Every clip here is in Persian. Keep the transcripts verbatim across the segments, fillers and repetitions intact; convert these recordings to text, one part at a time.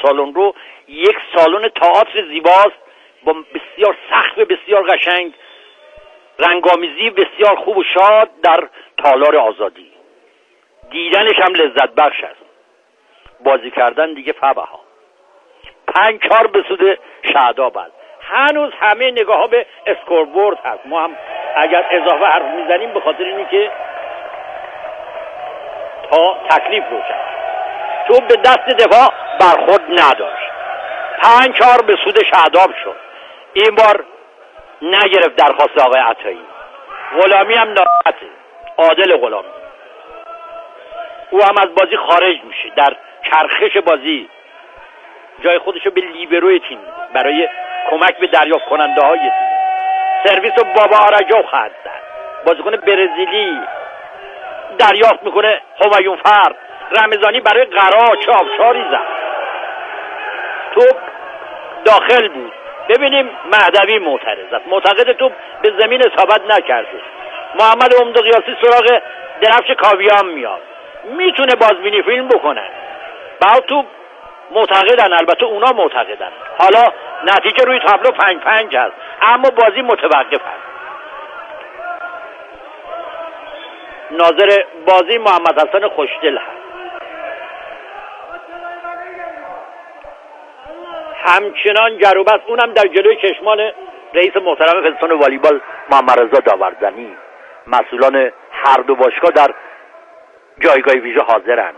سالن رو یک سالن تئاتر زیباست با بسیار سقف بسیار قشنگ، رنگامیزی بسیار خوب و شاد در تالار آزادی. دیدنش هم لذت بخش است. بازی کردن دیگه فبها. پنج چهار به سود شهداب است. هنوز همه نگاه ها به اسکوربورد هست. ما هم اگر اضافه حرف میزنیم به خاطر اینی که تا تکلیف روشن. تو به دست دفاع برخورد نداشت. پنج چهار به سود شهداب شد. این بار نگرفت درخواست آقای عطایی. غلامی هم ناراحته. عادل غلامی او هم از بازی خارج میشه. در چرخش بازی جای خودشو به لیبروی تیم برای کمک به دریافت کننده های تیم. سرویس رو بابا آرجو خواهد زد. بازیکن برزیلی دریافت میکنه. هوایون فرد رمضانی برای قرا چه آبشاری زد. توپ داخل بود. ببینیم مهدوی معترض است. معتقد توپ به زمین اصابت نکرده. محمد عمده قیاسی سراغ درفش کاویان میاد. میتونه بازبینی فیلم بکنن. بعد توپ معتقدن، البته اونا معتقدن. حالا نتیجه روی تابلو پنج پنج هست اما بازی متوقف هست. ناظر بازی محمد حسن خوشدل هست. همچنان جروبست اونم در جلوی چشمان رئیس محترم فدراسیون والیبال محمد رضا داورزنی. مسئولان هر دو باشگاه در جایگاه ویژه حاضرن.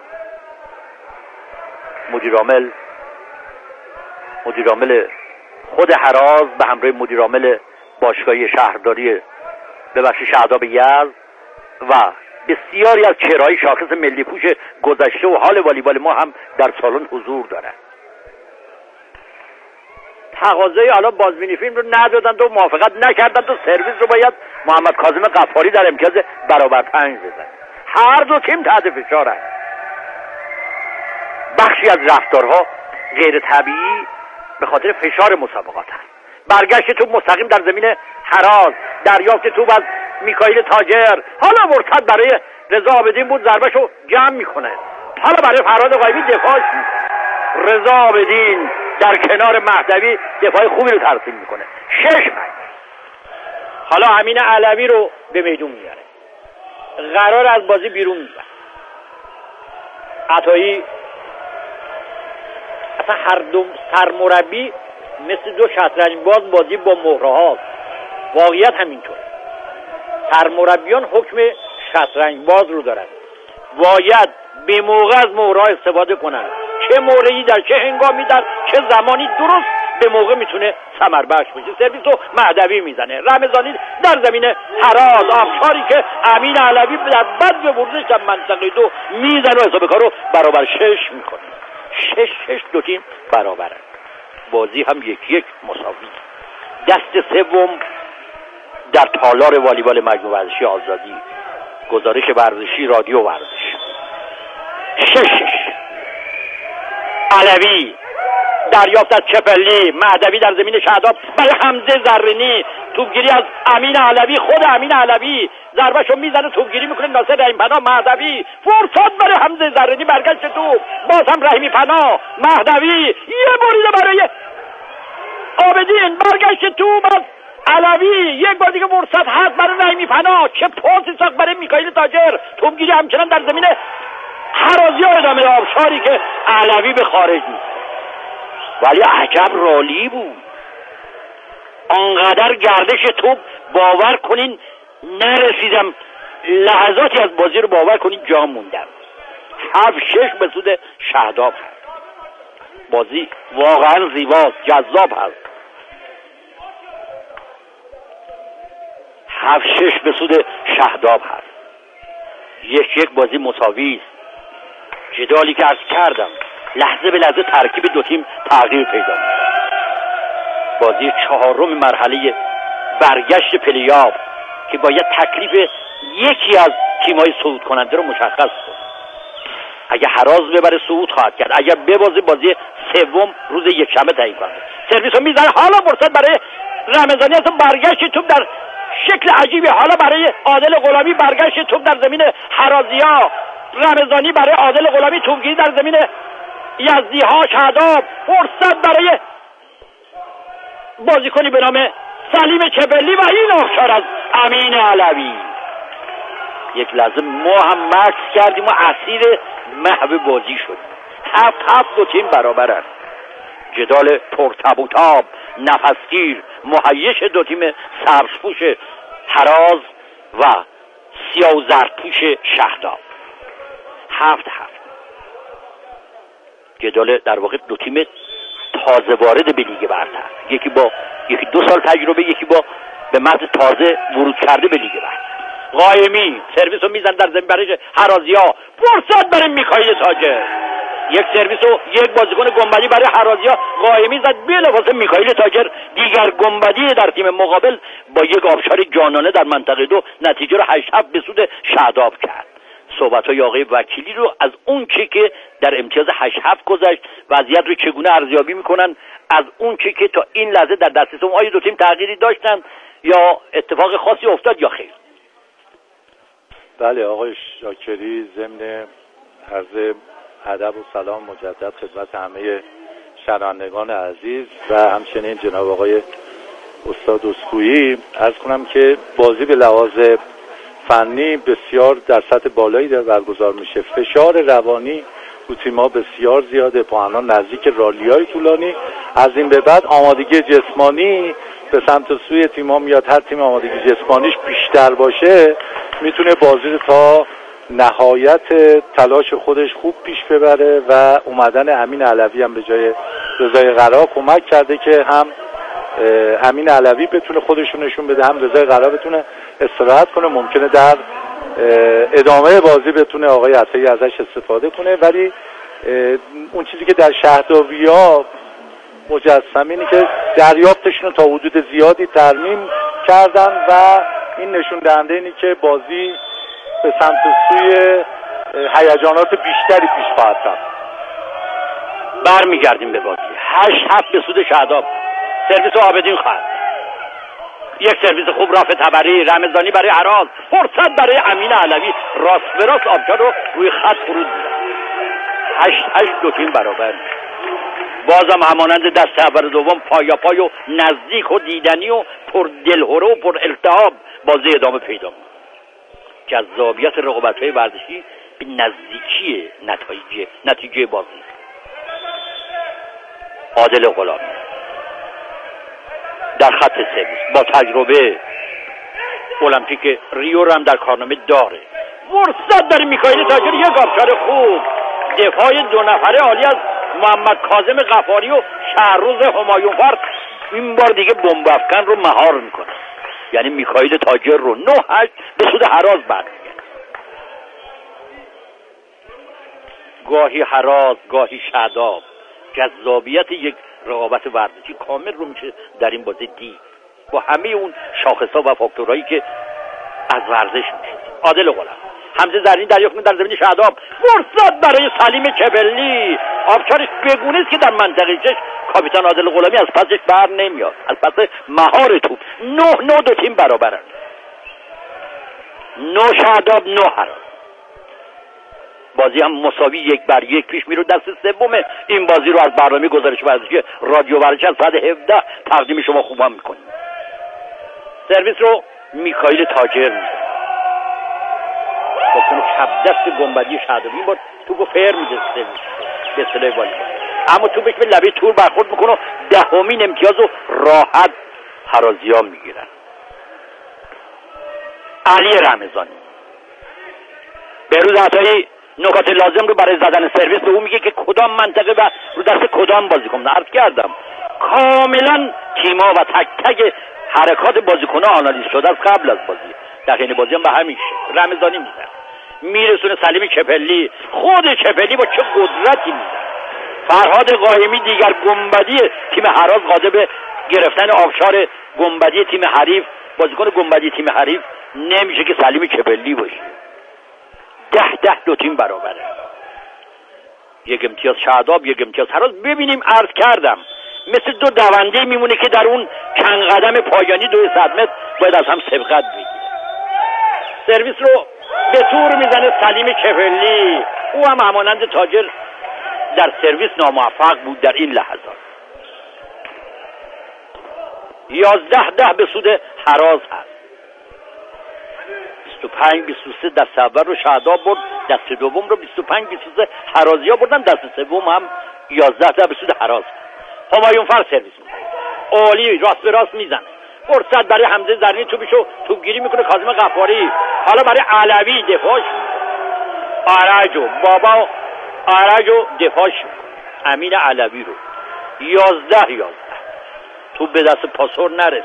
مدیرعامل مدیرعامل خود هراز به همراه مدیرعامل باشگاه شهرداری ببخشید شهداب یزد و بسیاری از چهره‌های شاخص ملی پوش گذشته و حال والیبال ما هم در سالن حضور دارند. تقاضای حالا بازبینی فیلم رو ندادند و موافقت نکردند و سرویس رو باید محمد کاظم غفاری در امتیاز برابر پنج بزنه. هر دو تیم تحت فشارند. بخشی از رفتارها غیر طبیعی به خاطر فشار مسابقات هست. برگشت توپ مستقیم در زمین هراز، دریافت توپ از میکائیل تاجر، حالا مرتد برای رضا عابدین بود، ضربهشو جمع میکنه. حالا برای فرهاد غایبی دفاعش میکنه. رضا عابدین در کنار مهدوی دفاع خوبی رو ترسیم میکنه. شش پنج. حالا امین علوی رو به میدون میاره. قرار از بازی بیرون میبره. عطایی اصلا هر دو سرمربی مثل دو شطرنج باز بازی با مهره هاست. واقعیت همینطور. سرمربیان حکم شطرنج باز رو دارن. باید به موقع از مهره ها استفاده کنن. چه مهره‌ای در چه هنگامی در چه زمانی درست به موقع میتونه ثمر بخش بشه. سرویس رو مهدوی میزنه. رمضانی در زمین هراز، آبشاری که امین علوی در بد ورزش در منطقه دو میزنه و حساب کار رو برابر شش میکنه. شش شش دو تیم برابرن. بازی هم یک یک مساوی. دست سوم در تالار والیبال مجموعه ورزشی آزادی. گزارش ورزشی رادیو ورزش. شش شش. علوی دریافت از چپلی، مهدوی در زمین شهداب برای حمزه زرینی، توپگیری از امین علوی، خود امین علوی ضربهشو میزنه، توپگیری میکنه ناصر رحیمی پناه، مهدوی فرصت برای حمزه زرینی، برگشت توپ، باز هم رحیمی پناه، مهدوی یه بریده برای عابدین، برگشت توپ از علوی، یک بار دیگه فرصت هست برای رحیمی پناه، چه پاسی ساخت برای میکائیل تاجر، توپگیری همچنان در زمین هرازی ها ادامه آبشاری که علوی به خارج میشه. ولی عجب رالی بود. آنقدر گردش توپ باور کنین نرسیدم، لحظاتی از بازی رو باور کنین جا موندم. هفت شش به سود شهداب هست. بازی واقعا زیباست، جذاب هست. هفت شش به سود شهداب هست. یک یک بازی مساوی است. جدالی که عرض کردم لحظه به لحظه ترکیب دو تیم تغییر پیدا می‌کنه. بازی چهارم مرحله برگشت پلی‌آف که باید تکلیف یکی از تیم‌های صعود کننده رو مشخص کنه. اگه هراز ببره صعود خواهد کرد، اگر ببازه بازی سوم روز یکشنبه تعیین کنه. سرویسو میزنه، حالا فرصت برای رمضانی است، برگشت توپ در شکل عجیبی، حالا برای عادل غلامی، برگشت توپ در زمین هرازیا، رمضانی برای عادل غلامی، توپگیری در زمین یزدی ها شهداب فرصت برای بازیکنی به نام سلیم چپلی و این آخشار از امین علوی. یک لحظه ما هم مکس کردیم و اسیر محو بازی شد. هفت هفت دو تیم برابرن. جدال پرتب و تاب، نفسگیر، مهیش دو تیم سبزپوش هراز و سیاه و زردپوش شهداب. هفت هفت. جدال در واقع دو تیم تازه وارد به لیگ برتر، یکی با یکی دو سال تجربه، یکی با به محض تازه ورود کرده به لیگ برتر. قائمی سرویس رو میزن در زمین برای هرازیا، فرصت برای میکائیل تاجر. یک سرویس و یک بازیکن گنبدی برای هرازیا، قائمی زد بلافاصله میکائیل تاجر دیگر گنبدی در تیم مقابل با یک آبشار جانانه در منطقه دو نتیجه رو هشت هفت به سود شهداب کرد. صحبت‌های آقای وکیلی رو از اون چه که در امتیاز هشت هفت گذشت وضعیت رو چگونه ارزیابی میکنن، از اون چه که تا این لحظه در دست اون آیا دو تیم تغییری داشتن یا اتفاق خاصی افتاد یا خیر؟ بله آقای شاکری، ضمن عرض ادب و سلام مجدد خدمت همه شنوندگان عزیز و همچنین جناب آقای استاد اسکویی عرض کنم که بازی به لحاظ فنی بسیار در سطح بالایی در برگزار میشه. فشار روانی تو تیم‌ها بسیار زیاده، پاهنان نزدیک رالی‌های طولانی. از این به بعد آمادگی جسمانی به سمت سوی تیم‌ها میاد. هر تیم آمادگی جسمانیش بیشتر باشه میتونه بازی رو تا نهایت تلاش خودش خوب پیش ببره و اومدن امین علوی هم به جای رضای قرا کمک کرده که هم امین علوی بتونه خودشون نشون بده، هم رضای قرا بتونه استراحت کنه، ممکنه در ادامه بازی بتونه آقای عطایی ازش استفاده کنه. ولی اون چیزی که در شهداوی‌ها مجسم اینه که دریافتشون تا حدود زیادی ترمیم کردن و این نشون دهنده اینه که بازی به سمت سوی هیجانات بیشتری پیش خواهد رفت. برمیگردیم به بازی. هشت هفت به سود شهداب. سرویس عابدین خواهد. یک سرویس خوب رافع تبری، رمضانی برای هراز، فرصت برای امین علوی، راست به راست آبجا رو روی خط فرود می‌دن. هشت هشت دو تیم برابر. بازم همانند دست اول دوم پایا پای و نزدیک و دیدنی و پر دلهره و پر التهاب بازی ادامه پیدا می‌کنه. جذابیت رقابت‌های ورزشی به نزدیکی نتایج نتیجه بازی. عادل غلامی در خط سرویس با تجربه المپیک ریو هم در کارنامه داره. فرصت داره میکائیل تاجر، یک آبشار خوب. دفاع دو نفره عالی از محمد کاظم غفاری و شهروز همایونفر این بار دیگه بمب افکن رو مهار میکنه. یعنی میکائیل تاجر رو نه هشت به سود هراز برمیگرده. گاهی هراز گاهی شهداب. جذابیت یک رقابت ورزشی کامل رو میشه در این بازی دید با همه اون شاخص‌ها و فاکتورهایی که از ورزش میشه. عادل غلام حمزه زرینی دریافت در زمین شهداب، فرصت برای سلیم چپلی. آبشارش بگونه است که در منطقه چش کاپیتان عادل غلامی از پسش بر نمیاد، از پس مهار توپ. نه نه دو تیم برابرن. نه شهداب نه هراز. بازی هم مساوی یک بر یک پیش میره. دست سوم این بازی رو از برنامه گزارش ورزشی رادیو ورزش از ساعت هفده تقدیم شما خوبم میکنیم. سرویس رو میکائیل تاجر میده با کنو چپ دست گنبدی شهدابی. این بار توپو فیر میده سرویس به اصطلاح والی، اما توپش به لبه تور برخورد میکنه و دهمین امتیاز رو راحت هرازیا میگیرن. علی رمضانی بهروز عطایی نکات لازم رو برای زدن سرویس به اون میگه که کدام منطقه و رو دست کدام بازیکن. عرض کردم کاملا تیما و تک تک حرکات بازیکن‌ها آنالیز شده از قبل از بازی. در حین بازی هم به همین شکل رمضانی میزنه، میرسونه سلیم چپلی. خود چپلی با چه قدرتی میزنه. فرهاد قائمی دیگر گنبدی تیم هراز قادر به گرفتن آبشار گنبدی تیم حریف. بازیکن گنبدی تیم حریف نمیشه که سلیم چپلی باشه. ده ده دو تیم برابره. یک امتیاز شهداب، یک امتیاز هراز. ببینیم عرض کردم مثل دو دونده میمونه که در اون چند قدم پایانی دو صد متر باید از هم سبقت بگیره. سرویس رو به طور میزنه سلیم چپلی. او هم همانند تاجر در سرویس ناموفق بود در این لحظات. یازده ده به سود هراز هست. بیست و پنج بیست و سه دست اول رو شهداب برد، دست دوم رو بیست و پنج بیست و سه هرازی ها بردن، دست سوم هم یازده ده به سود هراز. همایون فر سرویس میکنه، عالی راست به راست میزنه، فرصت برای حمزه زرینی توپشو توپگیری میکنه کاظم غفاری. حالا برای علوی دفاعش آرجو بابا آرجو دفاعش امین علوی رو یازده یازده توپ به دست پاسور نرسید.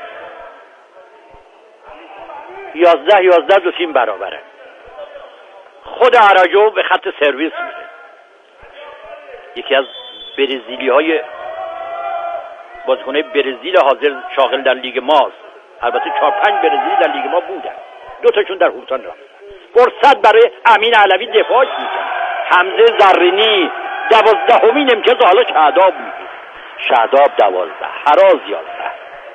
یازده یازده دو تیم برابره. خود آراجو به خط سرویس میره. یکی از برزیلی های بازیکن‌های برزیل حاضر شاغل در لیگ ماست. البته چهار پنج برزیلی در لیگ ما بودن، دو تاشون در هوتان رفتن. فرصت برای امین علوی دفاعش میکنه. حمزه زرینی دوازدهمین امتیاز حالا شهداب میگیره. شهداب دوازده هراز یازده.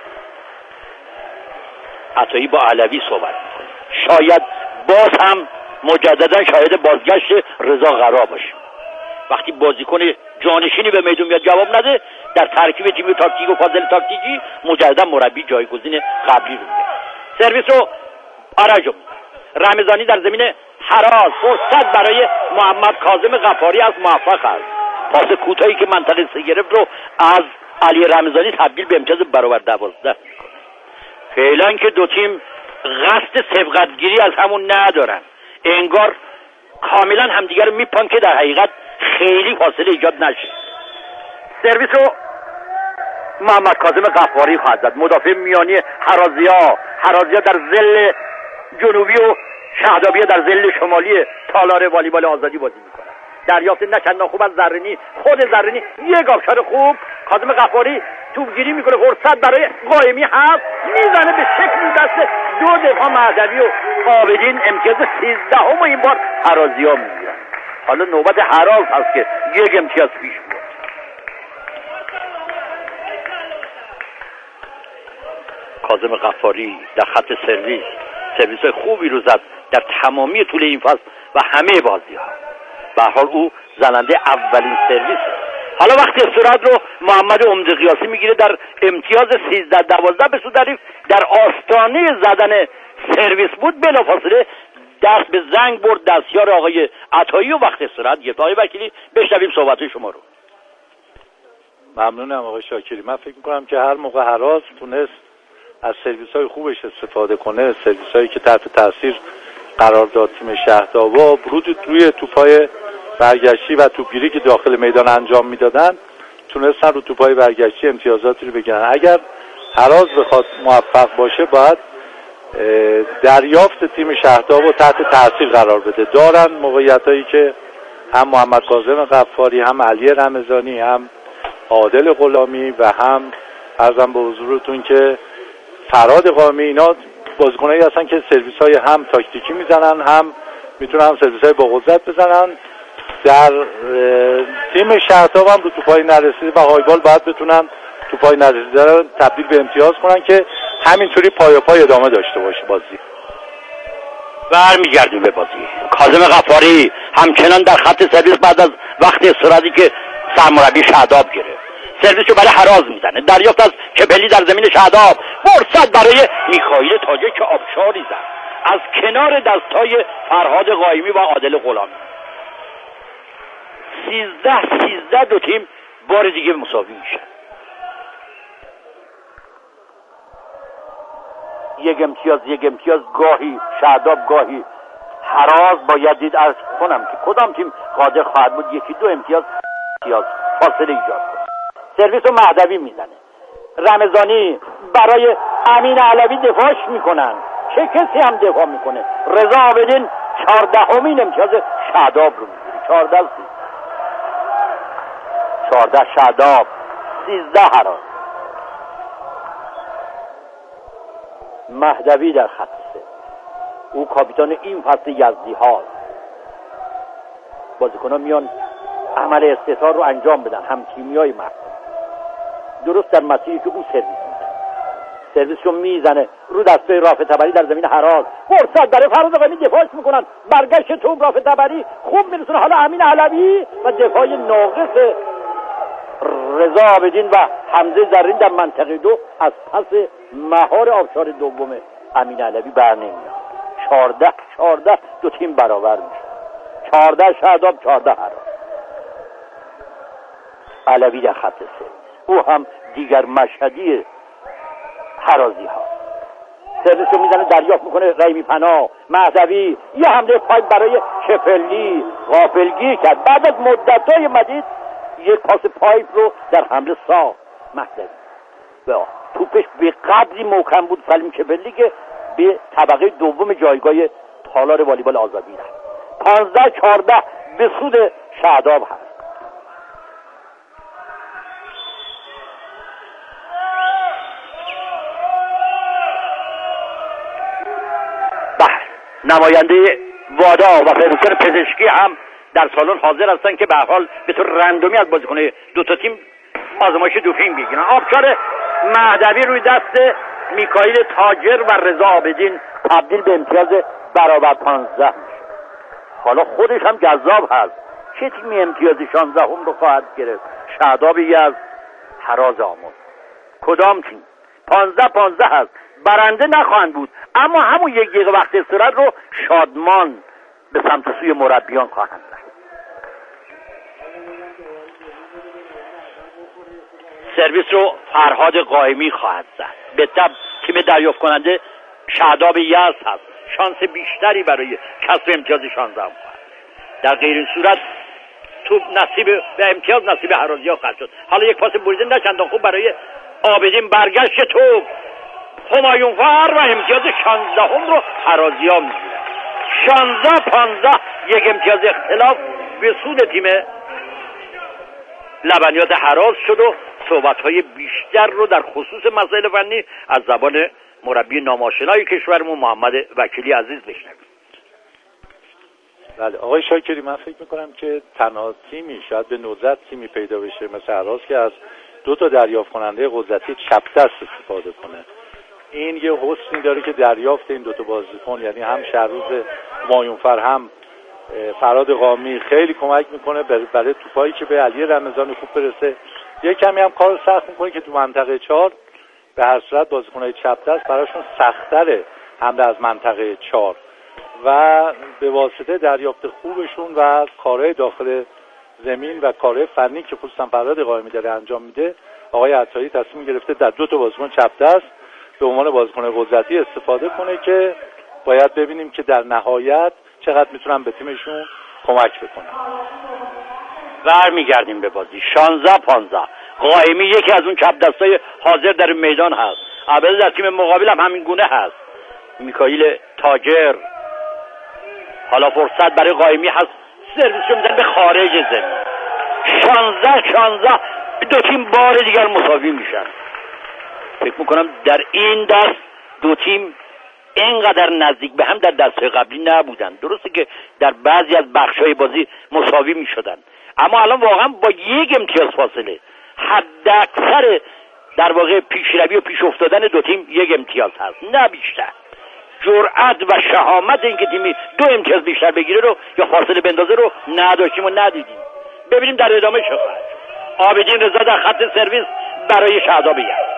عطایی با علوی صحبت میکنه. شاید باز هم مجددا شاید بازگشت رضا غرا باشه. وقتی بازیکن جانشینی به میدون میاد جواب نده، در ترکیب تیم تاکتیک و فاضل تاکتیکی مجددا مربی جایگزین قبلی رو میده. سرویس رو آراجو رمضانی در زمین هراز. فرصت برای محمد کاظم غفاری از موفق است. پاس کوتاهی که منطقه سه گرفت رو از علی رمضانی تبدیل به امتیاز برابر دوازده میکنه. فعلا که دو تیم قصد سبقتگیری از همون ندارن، انگار کاملا همدیگر رو میپان که در حقیقت خیلی فاصله ایجاد نشه. سرویس رو محمد کاظم غفاری خواهد زد. مدافع میانی هرازیا هرازیا در ظل جنوبی و شهدابیه در ظل شمالی تالار والیبال آزادی بازی میکنه. دریافت نه چندان خوب از زرینی، خود زرینی یک آبشار خوب. کاظم غفاری توپگیری میکنه، فرصت برای قائمی هست، میزنه به شکل دست دو دفاع مهدوی و عابدین. امتیاز سیزدهم و این بار هرازیا میگیرن. حالا نوبت هراز هست که یک امتیاز پیش بود. کاظم غفاری در خط سرویس سرویس های خوبی رو زد در تمامی طول این فصل و همه بازی ها. به هر حال او زننده اولین سرویس. حالا وقتی استراحت رو محمد عمده قیاسی میگیره در امتیاز سیزده دوازده به سود حریف. در آستانه زدن سرویس بود، بلافاصله دست به زنگ برد دستیار آقای عطایی و وقت استراحت گرفت. آقای وکیلی بشنویم صحبت شما رو. ممنونم آقای شاکری. من فکر میکنم که هر موقع هراز تونست از سرویس های خوبش استفاده کنه، سرویس هایی که تحت تاثیر قرار داد تیم شهدابا، ورود روی توپای برگشتی و توپگیری که داخل میدان انجام میدادن، تونستن رو توپای برگشتی امتیازاتی رو بگیرن. اگر هراز بخواد موفق باشه باید دریافت تیم شهداب رو تحت تاثیر قرار بده. دارن موقعیتایی که هم محمد کاظم غفاری، هم علی رمضانی، هم عادل غلامی و هم عرضم به حضورتون که فراد قائمی، اینا بازیکنایی هستن که سرویس های هم تاکتیکی میزنن، هم میتونن سرویس های با قدرت بزنن. در تیم شهداب هم رو توپای نرسیده و هایبال باید بتونن توپای نرسیده رو تبدیل به امتیاز کنن که همینطوری پای پای ادامه داشته باشه بازی. برمیگردیم به بازی. کاظم غفاری همچنان در خط سرویس بعد از وقت استراحتی که سرمربی شهداب گرفت، سرویس رو برای هراز میزنه. دریافت از کپلی در زمین شهداب. فرصت برای میخائیل تاجه که آبشاری زد از کنار دستای فرهاد قائمی و عادل غلامی. سیزده سیزده دو تیم بار دیگه مساوی میشن. یک امتیاز یک امتیاز گاهی شهداب گاهی هراز. باید دید ارز کنم که کدام تیم قادر خواهد بود یکی دو امتیاز امتیاز فاصله ایجاد کنه. سرویس رو مهدوی میزنه. رمضانی برای امین علوی دفاعش میکنن. چه کسی هم دفاع میکنه؟ رضا عابدین چهاردهمین امتیاز شهداب رو میگیره. چهارده سیزده چهارده شهداب سیزده هراز. مهدوی در خط سه، او کاپیتان این فصل یزدی هاست. بازیکنان میان عمل استثار رو انجام بدن، هم تیمی های مهدوی درست در مسیری که او سرویس میزنه. سرویس رو میزنه رو دستای رافع طبری در زمین حراس، فرصت برای فراز قائمی دفاعش میکنن، برگشت توپ رافع طبری خوب میرسونه حالا امین علوی و دفاع ناقص رضا عابدین و حمزه زرین در منطقه دو از پس مهار آبشار دوم امین علوی بر نمیاد. چهارده چهارده دو تیم برابر میشه، چهارده شهداب چهارده حراس. علوی در خط سه، او هم دیگر مشهدی حرازی ها. سرویس رو میزنه دریافت میکنه قیمی پناه، مهدوی یه حمله پای برای شفلی، غافلگیر کرد، بعد از مدت‌های مدید یک پاس پایپ رو در حمله ساخت مهدوی و توپش به قدری محکم بود سلیم شفلی که به طبقه دوم جایگاه تالار والیبال آزادی رفت. پانزده چهارده به سود شهداب هست. نماینده وادا و پروفسور پزشکی هم در سالن حاضر هستن که به هر حال به طور رندومی از بازیکن دو تا تیم آزمایش دوپینگ بگیرن. آبشار مهدوی روی دست میکائیل تاجر و رضا عابدین تبدیل به امتیاز برابر پانزده میشه. حالا خودش هم جذاب هست، چه تیمی امتیاز شانزده هم رو خواهد گرفت؟ شهداب یزد، هراز آمل. کدام تیم؟ پانزده پانزده هست، برنده نخواهند بود، اما همون یک دقیقه وقت استراحت رو شادمان به سمت سوی مربیان خواهند رفت. سرویس رو فرهاد قائمی خواهد زد. به طب تیم دریافت کننده شهداب یزد هست، شانس بیشتری برای کسب امتیاز شانزده هم خواهد. در غیر این صورت توپ نصیب به امتیاز نصیب هرازی‌ها خواهد شد. حالا یک پاس بریده نه چندان خوب برای عابدین، برگشت توپ همایونفر و امتیاز شانزده هم رو هرازی‌ها میگیرن. شانزده پانزده یک امتیاز اختلاف به سود تیم لبنیات هراز شد و صحبت‌های بیشتر رو در خصوص مسائل فنی از زبان مربی ناماشنای کشورمون محمد وکیلی عزیز بشنویم. بله آقای شاکری، من فکر میکنم که تنها تیمی شاید به ندرت تیمی پیدا بشه مثل هراز که از دو تا دریافت کننده قدرتی چپ دست استفاده کنه. این یه حسنی داره که دریافت این دو تا بازیکن، یعنی هم شهروز همایونفر هم فرهاد قائمی، خیلی کمک میکنه برای توپایی که به علی رمضان خوب برسه. یه کمی هم کار سخت میکنه که تو منطقه چهار به هر صورت بازیکن‌های چپ دست براشون سخت‌تره حمله از منطقه چهار و به واسطه دریافت خوبشون و کارهای داخل زمین و کارهای فنی که خصوصا فرهاد قائمی داره انجام میده، آقای عطایی تصمیم گرفته در دو تا بازیکن چپ دست به عنوان بازیکن قدرتی استفاده کنه که باید ببینیم که در نهایت چقدر میتونن به تیمشون کمک بکنن. برمیگردیم به بازی. شانزده پانزده قائمی یکی از اون چپ دستای حاضر در میدان هست. البته در تیم مقابل هم همین گونه هست. میکائیل تاجر. حالا فرصت برای قائمی هست، سرویس رو میزنه به خارج زمین. شانزده شانزده دو تیم بار دیگر مساوی میشن. فکر میکنم در این دست دو تیم اینقدر نزدیک به هم در دست‌های قبلی نبودن. درسته که در بعضی از بخش‌های بازی مساوی میشدن، اما الان واقعا با یک امتیاز فاصله حد اکثر در واقع پیشروی و پیش افتادن دو تیم یک امتیاز هست، نه بیشتر. جرأت و شهامت اینکه تیمی دو امتیاز بیشتر بگیره رو یا فاصله بندازه رو نداشتیم و ندیدیم. ببینیم در ادامه چه خواهد. عابدین رضا در خط سرویس برای شهداب یزد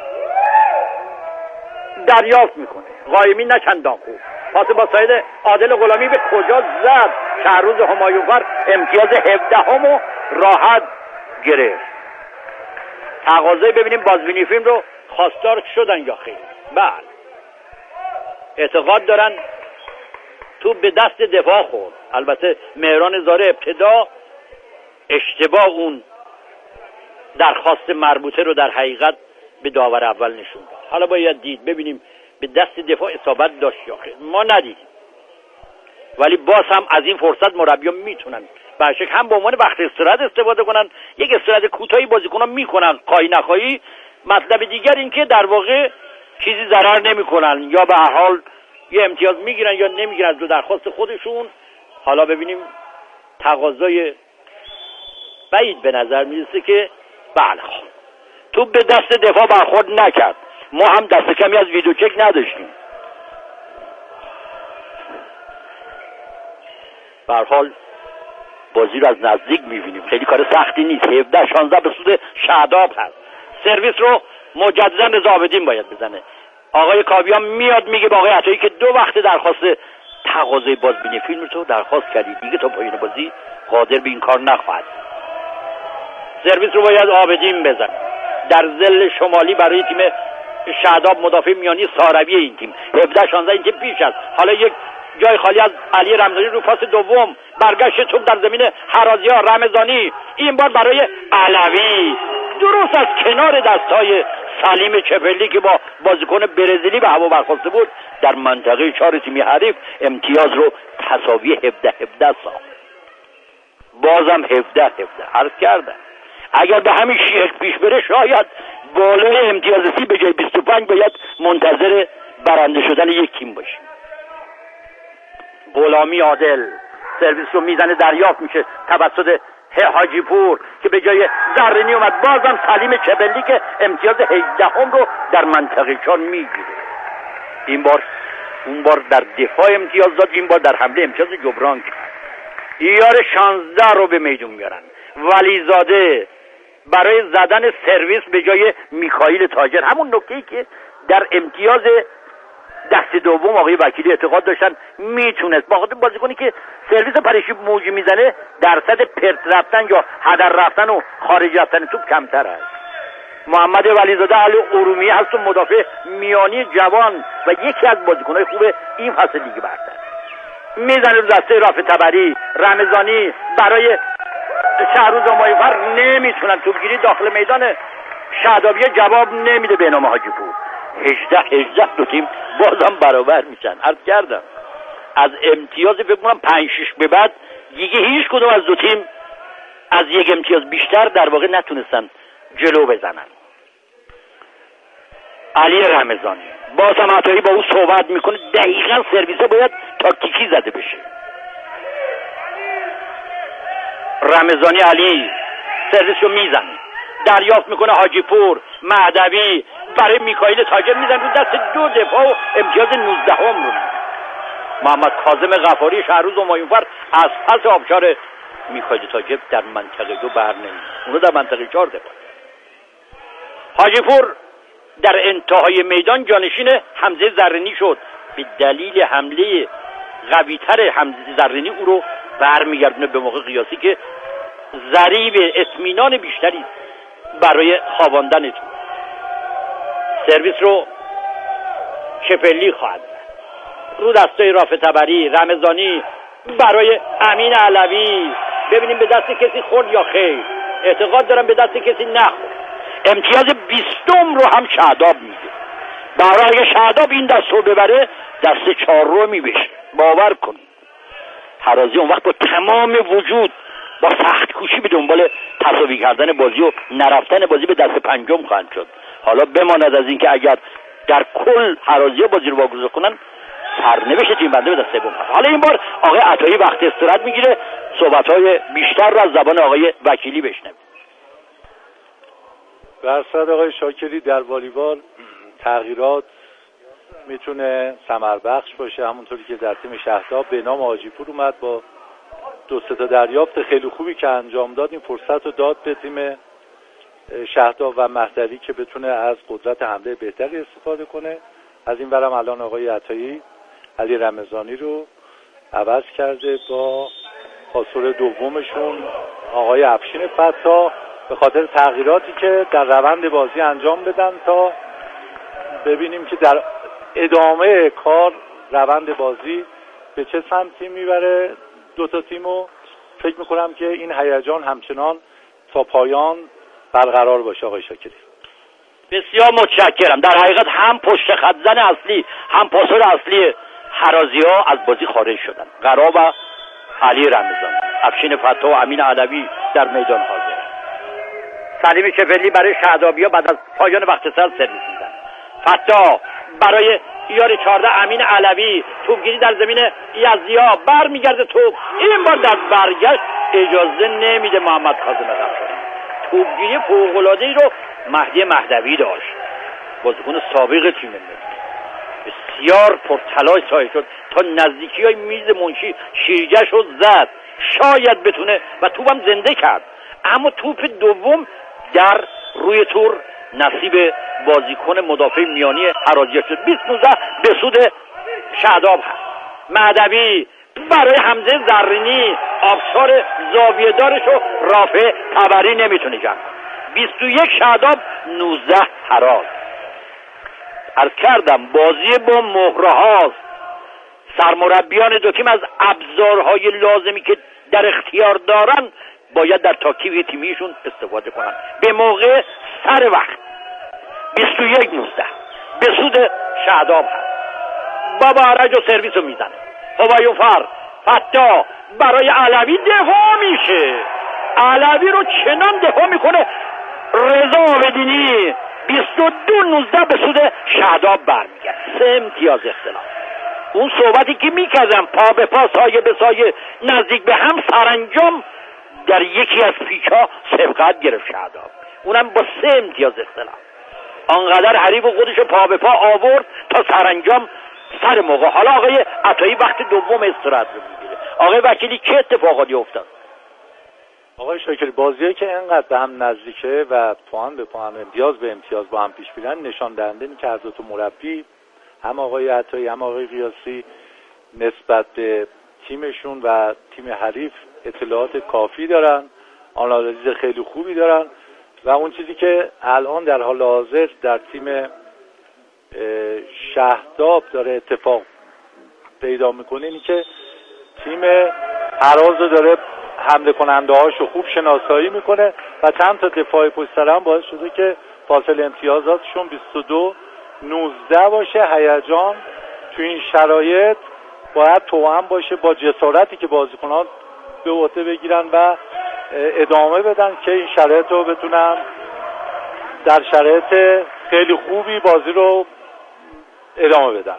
دریافت میکنه. قائمی نه چندان خوب. پاس با ساید عادل غلامی به کجا زد؟ شهروز همایونفر امتیاز هفده همو راحت گرفت. تقاضای ببینیم بازبینی فیلم رو خواستار شدن یا خیر. بله اعتقاد دارن توپ به دست دفاع خورد. البته مهران زاره ابتدا اشتباه اون درخواست مربوطه رو در حقیقت به داور اول نشون داد. حالا باید دید ببینیم به دست دفاع اصابت داشت یا خیر. ما ندیدیم، ولی باز هم از این فرصت مربیان میتونن برشک هم به عنوان وقت استراحت استفاده کنن، یک استراحت کوتاهی بازیکنان میکنن خواهی نخواهی. مطلب دیگر این که در واقع چیزی ضرر نمیکنن، یا به هر حال یه امتیاز میگیرن یا نمیگیرن از دو درخواست خودشون. حالا ببینیم تقاضای بعید به نظر میرسه که بله توپ به دست دفاع برخورد نکرد. ما هم دست کمی از ویدیو چک نداشتیم. به هر حال بازی رو از نزدیک می‌بینیم، خیلی کار سختی نیست. هفده شانزده به سود شهداب هست. سرویس رو مجددا رضا عابدین باید بزنه. آقای کاویان میاد میگه با آقای عطایی که دو وقت درخواست تقاضای بازبینی فیلم رو درخواست کردی، دیگه تا پایان بازی قادر به این کار نخواهد. سرویس رو باید عابدین بزنه. در ظل شمالی برای تیم شهداب مدافع میانی ساروی این تیم هفده شانزده این تیم پیش است. حالا یک جای خالی از علی رمضانی رو پاس دوم، برگشت توپ در زمین حرازی‌ها. رمضانی این بار برای علوی، درست از کنار دستای سلیم چپلی که با بازیکن برزیلی به هوا برخواسته بود، در منطقه چهار تیمی حریف امتیاز رو تساوی هفده هفده ساخت. بازم هفده هفده عرض کردم اگر به همین شیش پیش بره شاید بالای امتیاز سی به جای بیست و پنج باید منتظر برنده شدن یک تیم باشیم. غلامی عادل سرویس رو میزنه، دریافت میشه توسط حاجی پور که به جای زرینی اومد. بازم سلیم چپلی که امتیاز هجدهم رو در منطقه چهار میگیره. این بار اون بار در دفاع امتیاز داد، این بار در حمله امتیاز جبران کرد. ایار شانزده رو به میدون میارن. ولیزاده برای زدن سرویس به جای میکائیل تاجر، همون نکته‌ای که در امتیاز دست دوم آقای وکیلی اعتقاد داشتن میتونست با خاطر بازیکنی که سرویس پریشی موجی میزنه درصد پرت رفتن یا هدر رفتن و خارج رفتن توپ کمتر است. محمد ولیزاده علی ارومیه هست و مدافع میانی جوان و یکی از بازیکنهای خوب این فصل لیگ برتر. میزنه رو دسته رافع تبری. رمضانی برای شهروز مایفر نمیتونن توپگیری داخل میدان شهدابی جواب نمیده به نام حاجی پور. هجده هجده دو تیم بازم برابر میشن. عرض کردم از امتیاز فکر کنم پنج شش به بعد دیگه هیچ کدوم از دو تیم از یک امتیاز بیشتر در واقع نتونستن جلو بزنن. علی رمضانی باز هم عطایی با او صحبت میکنه، دقیقا سرویسه باید تاکتیکی زده بشه. رمضانی علی سرویس رو میزنه، دریافت میکنه حاجی پور. مهدوی برای میکائیل تاجر میزنه رو دست دو دفاع و امتیاز نوزده هم رو میزنه. محمد کاظم غفاری شهروز و مایونفر از پس آبشار میکائیل تاجر در منطقه دو بر نمیده، اونو در منطقه چهار دفاع. حاجی پور در انتهای میدان جانشین حمزه زرینی شد، به دلیل حمله قوی‌تر حمزه زرینی او رو برمیگردونه به موقع قیاسی که ضریب اطمینان بیشتری برای خواباندن تو. سرویس رو چپلی خواهد رو دستای رافع تبری. رمضانی برای امین علوی، ببینیم به دست کسی خورد یا خیر. اعتقاد دارم به دست کسی نخورد. امتیاز بیستم رو هم شهداب میده. برای اگه شهداب این دست رو ببره دست چهار رو میبشه. باور کنید حرازی اون وقت با تمام وجود با سخت کوشی به دنبال تساوی کردن بازی و نرفتن بازی به دست پنجم خواهند شد. حالا بماند از این که اگر در کل حرازی بازی رو واگذار کنن سرنوشت تیم بنده به دست سوم. حالا این بار آقای عطایی وقت استراحت میگیره، صحبت‌های بیشتر رو از زبان آقای وکیلی بشنویم. برصد آقای شاکری در والیبال تغییرات میتونه ثمر بخش باشه، همونطوری که در تیم شهداب به نام حاجی پور اومد با دو سه تا دریافت خیلی خوبی که انجام داد، این فرصت رو داد به تیم شهداب و مهدوی که بتونه از قدرت حمله بهتری استفاده کنه. از این برم الان آقای عطایی علی رمضانی رو عوض کرده با پاسور دومشون آقای افشین فتا به خاطر تغییراتی که در روند بازی انجام بدن تا ببینیم که در ادامه کار روند بازی به چه سمتی میبره دو تا تیمو. فکر میکنم که این هیجان همچنان تا پایان برقرار باشه. آقای شاکری بسیار متشکرم. در حقیقت هم پشت خط زن اصلی هم پاسور اصلی حرازی‌ها از بازی خارج شدن. قرا و علی رمضانی، افشین فتا و امین علوی در میدان حاضر. سلیم چپلی برای شهدابی‌ها بعد از پایان وقت سر سرویس میزنه. فتا برای یار چهارده امین علوی، توپگیری در زمین یزدیا، برمیگرده توپ. این بار در برگشت اجازه نمیده محمد کاظم غفاری. توپگیری فوق‌العاده‌ای رو مهدی مهدوی داشت. بازیکن سابق تیم ملی، بسیار پرتلاش سایه شد تا نزدیکی های میز منشی شیرجه شد زد، شاید بتونه و توپم زنده کرد، اما توپ دوم در روی تور نصیب بازیکن مدافع میانی هرازی شد. بیست نوزده به سود شاداب هست. مهدوی برای حمزه زرینی آبشار زاویه دارشو رافع تبری نمیتونه جمع. بیست و یک شاداب، نوزده هراز. عرض کردم بازی با مهره هاست. سرمربیان دو تیم از ابزارهای لازمی که در اختیار دارن باید در تاکتیک تیمیشون استفاده کنن به موقع سر وقت. بیست و یک نوزده به سود شاداب هست. بابا عرج و سرویس رو میزنه. هوایوفر فتا برای علوی دفاع میشه. علوی رو چنان دفاع میکنه رضا آبدینی. بیست و دو نوزده به سود شاداب برمیگرد. سه امتیاز اختلاف. اون صحبتی که میکردم پا به پا سایه به سایه نزدیک به هم، سرانجام در یکی از پیچا سبقت گرفت شاداب، اونم با سه امتیاز اختلاف. آنقدر حریف خودش پا به پا آورد تا سرانجام سر موقع. حالا آقای عطایی وقت دوم استراحت رو میگیره. آقای وکیلی چه اتفاقاتی افتاد؟ آقای شاکری بازیایی که اینقدر به هم نزدیکه و پوان به پوان، امتیاز به امتیاز با هم پیش میرن، نشان دهنده اینه که هر دو تا مربی، هم آقای عطایی هم آقای قیاسی، نسبت به تیمشون و تیم حریف اطلاعات کافی دارن، آنالیز خیلی خوبی دارن و اون چیزی که الان در حال حاضر در تیم شهداب داره اتفاق پیدا میکنه اینی که تیم هراز داره حمله کننده هاشو خوب شناسایی میکنه و چند تا دفاع پشت سر هم باعث شده که فاصله امتیازاتشون بیست و دو نوزده باشه. هیجان تو این شرایط باید توأم باشه با جسارتی که بازیکنان به عهده بگیرن و ادامه بدن که این شرایط رو بتونن در شرایط خیلی خوبی بازی رو ادامه بدن.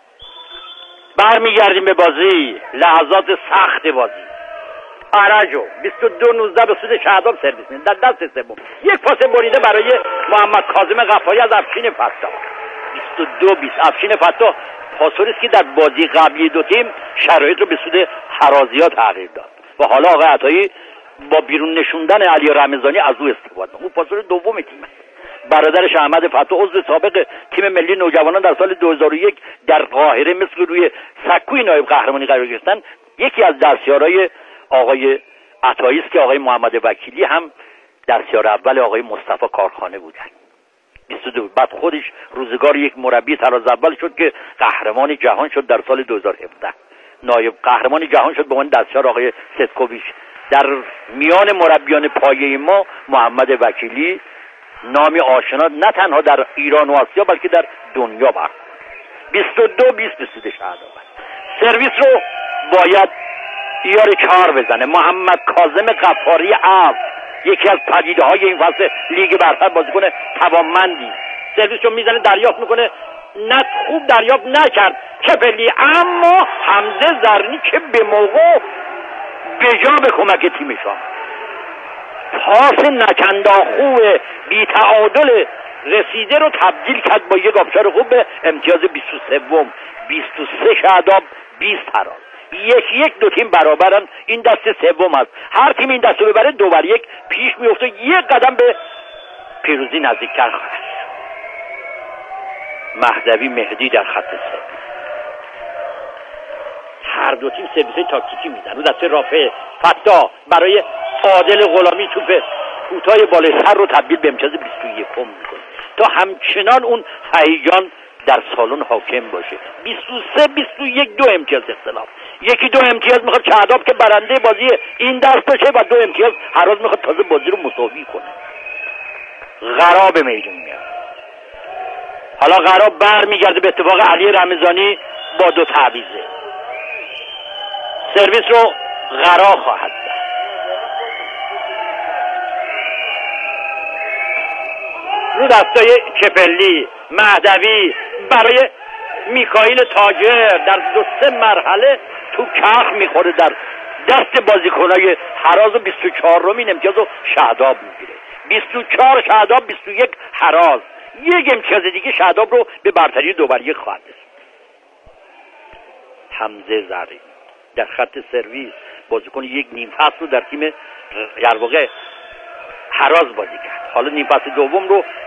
برمیگردیم به بازی، لحظات سخت بازی. آراجو بیست و دو نوزده به سود شهداب سرویس میده در دست سوم. یک پاس بریده برای محمد کاظم غفاری از افشین فتا. بیست و دو بیست. افشین فتا پاسوری است که در بازی قبلی دو تیم شرایط رو به سود هرازی‌ها تغییر داد و حالا آقای عطایی با بیرون نشوندن علی رمضانی از او استفاده کرد. اون پاسور دوم تیم است. برادرش احمد فتا عضو سابق تیم ملی نوجوانان در سال دو هزار و یک در قاهره مثل روی سکوی نایب قهرمانی قرار گرفتن. یکی از درسیارای آقای عطایی است که آقای محمد وکیلی هم درسیار اول آقای مصطفی کارخانه بودن. بیست و دو. بعد خودش روزگار یک مربی تراز اول شد که قهرمان جهان شد در سال دو هزار و هفده. نایب قهرمان جهان شد به عنوان دستیار آقای ستکوویچ. در میان مربیان پایه ما محمد وکیلی نامی آشنا نه تنها در ایران و آسیا بلکه در دنیا برد. بیست و دو بیست به سود شهداب. سرویس رو باید ایار چهار بزنه. محمد کاظم غفاری اف، یکی از پدیده های این فصل لیگ برتر، بازیکن توانمندی. سرویس رو میزنه، دریافت میکنه، نه خوب دریافت نکرد کپلی، اما حمزه زرینی که به موقع بجا به کمک تیمشان پاس نکندا خوب بی تعادل رسیده رو تبدیل کرد با یک آبشار خوب به امتیاز بیست و سه. بیست و سه شهداب، بیست هراز. یک یک دو تیم برابرن. این دست سوم است. هر تیم این دست رو ببره دو بر یک پیش میفته، یک قدم به پیروزی نزدیکتر خواهد. مهدوی مهدی در خط سه. هر دو تیم سرویس‌های تاکتیکی میدن. رو دست رافع فتا برای عادل غلامی توپ کوتاه بالای سر رو تبدیل به امتیاز بیست و یک میکنه تا همچنان اون هیجان در سالن حاکم باشه. بیست و سه بیست و یک، دو امتیاز اختلاف. یکی دو امتیاز میخواد شهداب که برنده بازی این دست بشه و دو امتیاز هراز میخواد تازه بازی رو مساوی کنه. غراب میدون میاد. حالا غراب برمیگرده به اتفاق علی رمضانی با دو تعویضه. سرویس رو غرا خواهد زد. رو دستای کپلی مهدوی برای میکائیل تاجر در دو سه مرحله تو کخ میخوره در دست بازیکنای هراز و بیست و چهار رومین امتیاز رو شهداب میگیره. بیست و چهار شهداب، بیست و یک هراز. یک امتیاز دیگه شهداب رو به برتری دو بر یک خواهد رسوند. حمزه زرین در خط سرویس بازیکن یک نیم فصل رو در تیم در واقع هراز بازی کرد. حالا نیم فصل دوم رو